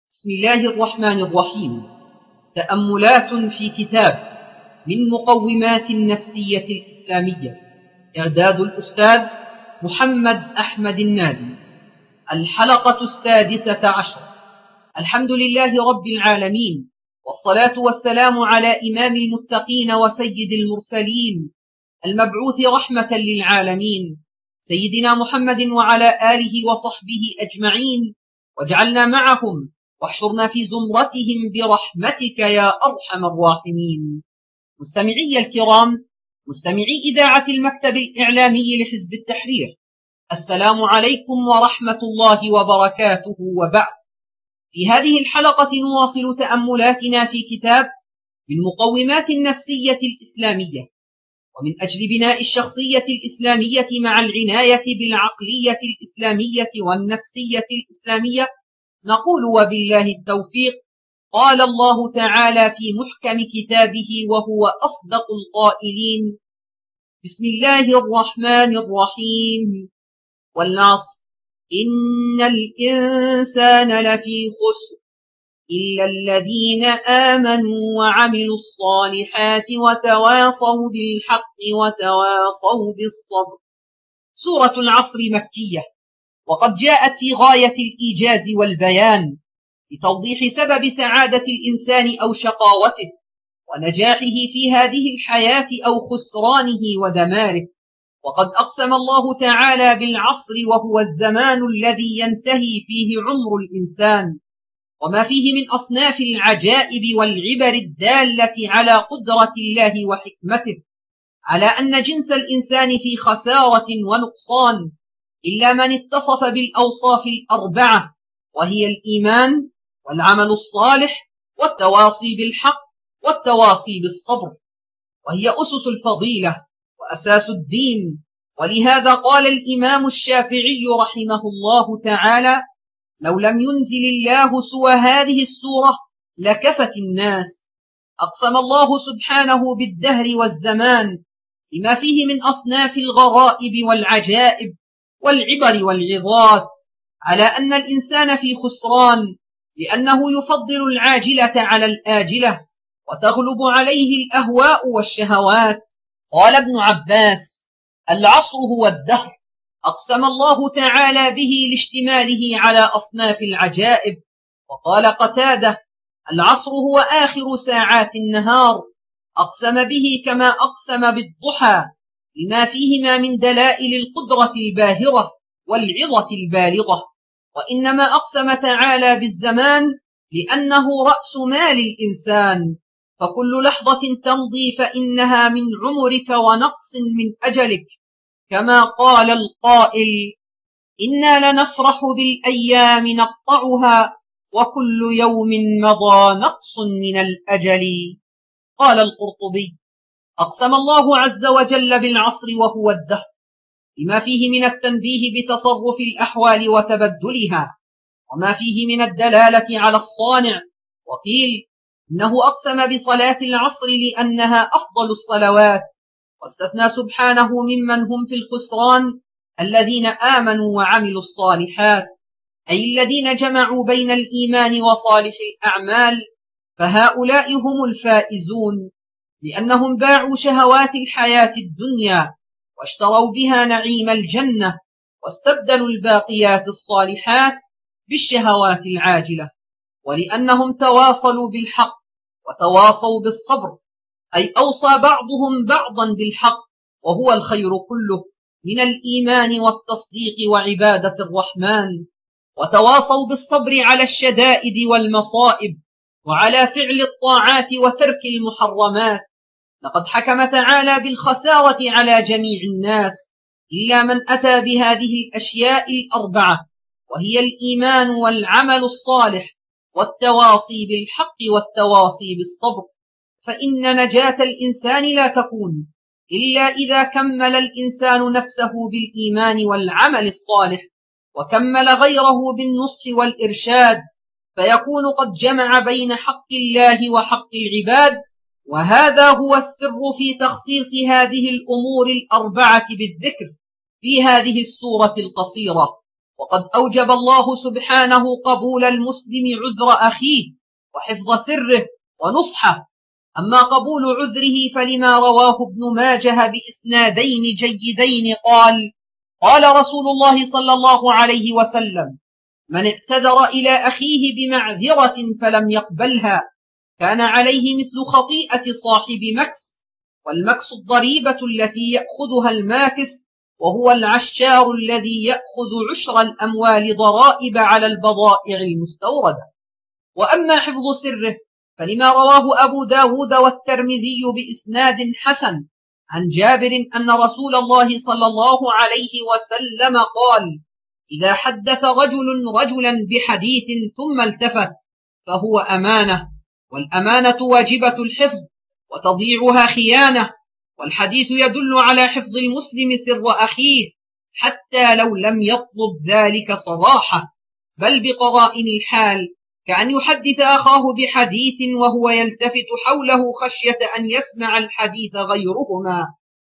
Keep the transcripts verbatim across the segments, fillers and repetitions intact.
بسم الله الرحمن الرحيم. تأملات في كتاب من مقومات النفسية الإسلامية، إعداد الأستاذ محمد أحمد النادي. الحلقة السادسة عشر. الحمد لله رب العالمين، والصلاة والسلام على إمام المتقين وسيد المرسلين المبعوث رحمة للعالمين، سيدنا محمد وعلى آله وصحبه أجمعين، واجعلنا معهم واحشرنا في زمرتهم برحمتك يا أرحم الراحمين. مستمعي الكرام، مستمعي إذاعة المكتب الإعلامي لحزب التحرير، السلام عليكم ورحمة الله وبركاته. وبعد، في هذه الحلقة نواصل تأملاتنا في كتاب من مقومات النفسية الإسلامية، ومن أجل بناء الشخصية الإسلامية مع العناية بالعقلية الإسلامية والنفسية الإسلامية، نقول وبالله التوفيق. قال الله تعالى في محكم كتابه وهو أصدق القائلين: بسم الله الرحمن الرحيم، والعصر إن الإنسان لفي خسر إلا الذين آمنوا وعملوا الصالحات وتواصوا بالحق وتواصوا بالصبر. سورة العصر مكية، وقد جاءت في غاية الإيجاز والبيان لتوضيح سبب سعادة الإنسان أو شقاوته ونجاحه في هذه الحياة أو خسرانه ودماره. وقد أقسم الله تعالى بالعصر، وهو الزمان الذي ينتهي فيه عمر الإنسان، وما فيه من أصناف العجائب والعبر الدالة على قدرة الله وحكمته، على أن جنس الإنسان في خسارة ونقصان إلا من اتصف بالأوصاف الأربعة، وهي الإيمان والعمل الصالح والتواصي بالحق والتواصي بالصبر، وهي أسس الفضيلة وأساس الدين. ولهذا قال الإمام الشافعي رحمه الله تعالى: لو لم ينزل الله سوى هذه السورة لكفت الناس. أقسم الله سبحانه بالدهر والزمان لما فيه من أصناف الغرائب والعجائب والعبر والعظات، على أن الإنسان في خسران لأنه يفضل العاجلة على الآجلة، وتغلب عليه الأهواء والشهوات. قال ابن عباس: العصر هو الدهر. أقسم الله تعالى به لاشتماله على أصناف العجائب. وقال قتادة: العصر هو آخر ساعات النهار. أقسم به كما أقسم بالضحى لما فيهما من دلائل القدرة الباهرة والعظة البالغة. وإنما أقسم تعالى بالزمان لأنه رأس مال الإنسان، فكل لحظة تمضي فإنها من عمرك ونقص من أجلك، كما قال القائل: إنا لنفرح بالأيام نقطعها وكل يوم مضى نقص من الأجل. قال القرطبي: أقسم الله عز وجل بالعصر وهو الدهر لما فيه من التنبيه بتصرف الأحوال وتبدلها، وما فيه من الدلالة على الصانع. وقيل إنه أقسم بصلاة العصر لأنها أفضل الصلوات، واستثنى سبحانه ممن هم في الخسران الذين آمنوا وعملوا الصالحات، أي الذين جمعوا بين الإيمان وصالح الأعمال، فهؤلاء هم الفائزون، لأنهم باعوا شهوات الحياة الدنيا واشتروا بها نعيم الجنة، واستبدلوا الباقيات الصالحات بالشهوات العاجلة. ولأنهم تواصلوا بالحق وتواصوا بالصبر، أي أوصى بعضهم بعضا بالحق، وهو الخير كله من الإيمان والتصديق وعبادة الرحمن. وتواصوا بالصبر على الشدائد والمصائب، وعلى فعل الطاعات وترك المحرمات. لقد حكم تعالى بالخسارة على جميع الناس إلا من أتى بهذه الأشياء الأربعة، وهي الإيمان والعمل الصالح والتواصي بالحق والتواصي بالصبر. فإن نجاة الإنسان لا تكون إلا إذا كمل الإنسان نفسه بالإيمان والعمل الصالح، وكمل غيره بالنصح والإرشاد، فيكون قد جمع بين حق الله وحق العباد. وهذا هو السر في تخصيص هذه الأمور الأربعة بالذكر في هذه السورة القصيرة. وقد أوجب الله سبحانه قبول المسلم عذر أخيه وحفظ سره ونصحه. أما قبول عذره فلما رواه ابن ماجه بإسنادين جيدين قال: قال رسول الله صلى الله عليه وسلم: من اعتذر إلى أخيه بمعذرة فلم يقبلها كان عليه مثل خطيئة صاحب مكس، والمكس الضريبة التي يأخذها الماكس، وهو العشار الذي يأخذ عشر الأموال ضرائب على البضائع المستوردة. وأما حفظ سره فلما رواه أبو داود والترمذي بإسناد حسن عن جابر أن رسول الله صلى الله عليه وسلم قال: إذا حدث رجل رجلا بحديث ثم التفت فهو أمانة، والأمانة واجبة الحفظ وتضيعها خيانة، والحديث يدل على حفظ المسلم سر أخيه حتى لو لم يطلب ذلك صراحة، بل بقرائن الحال، كأن يحدث أخاه بحديث وهو يلتفت حوله خشية أن يسمع الحديث غيرهما.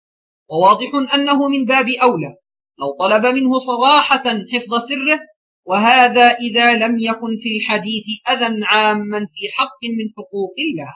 وواضح أنه من باب أولى لو طلب منه صراحة حفظ سره، وهذا إذا لم يكن في الحديث أذى عاما في حق من حقوق الله.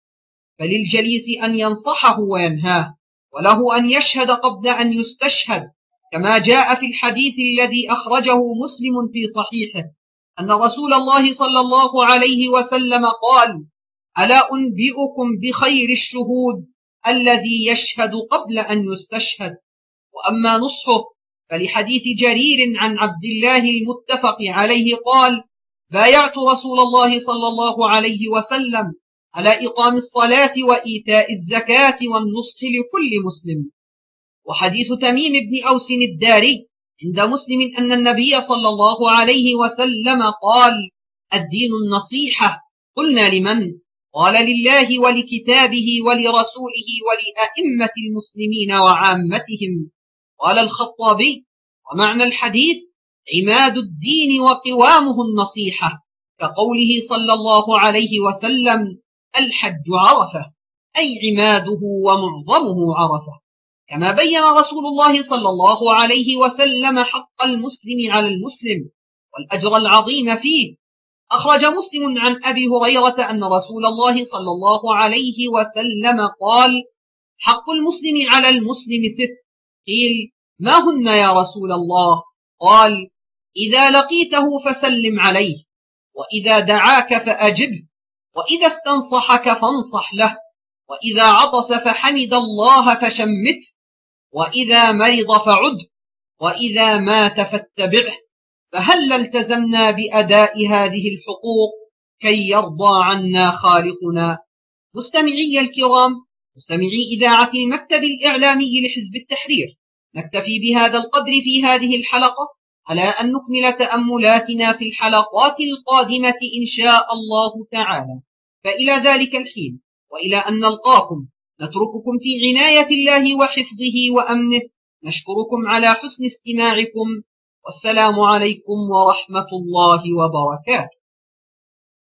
فللجليس أن ينصحه وينهاه، وله أن يشهد قبل أن يستشهد، كما جاء في الحديث الذي أخرجه مسلم في صحيحه أن رسول الله صلى الله عليه وسلم قال: ألا أنبئكم بخير الشهود الذي يشهد قبل أن يستشهد؟ وأما نصحه فلحديث جرير عن عبد الله المتفق عليه قال: بايعت رسول الله صلى الله عليه وسلم على إقام الصلاة وإيتاء الزكاة والنصح لكل مسلم. وحديث تميم بن أوس الداري عند مسلم أن النبي صلى الله عليه وسلم قال: الدين النصيحة. قلنا: لمن؟ قال: لله ولكتابه ولرسوله ولأئمة المسلمين وعامتهم. قال الخطابي: ومعنى الحديث عماد الدين وقوامه النصيحة، كقوله صلى الله عليه وسلم: الحج عرفة، أي عماده ومعظمه عرفة. كما بين رسول الله صلى الله عليه وسلم حق المسلم على المسلم والأجر العظيم فيه. أخرج مسلم عن أبي هريرة أن رسول الله صلى الله عليه وسلم قال: حق المسلم على المسلم ست. قيل: ما هن يا رسول الله؟ قال: إذا لقيته فسلم عليه، وإذا دعاك فأجبه، وإذا استنصحك فانصح له، وإذا عطس فحمد الله فشمته، وإذا مرض فعد، وإذا مات فاتبعه. فهل التزمنا بأداء هذه الحقوق كي يرضى عنا خالقنا؟ مستمعي الكرام، مستمعي إذاعة المكتب الإعلامي لحزب التحرير، نكتفي بهذا القدر في هذه الحلقة، على أن نكمل تأملاتنا في الحلقات القادمة إن شاء الله تعالى. فإلى ذلك الحين وإلى أن نلقاكم نترككم في عناية الله وحفظه وأمنه. نشكركم على حسن استماعكم، والسلام عليكم ورحمة الله وبركاته.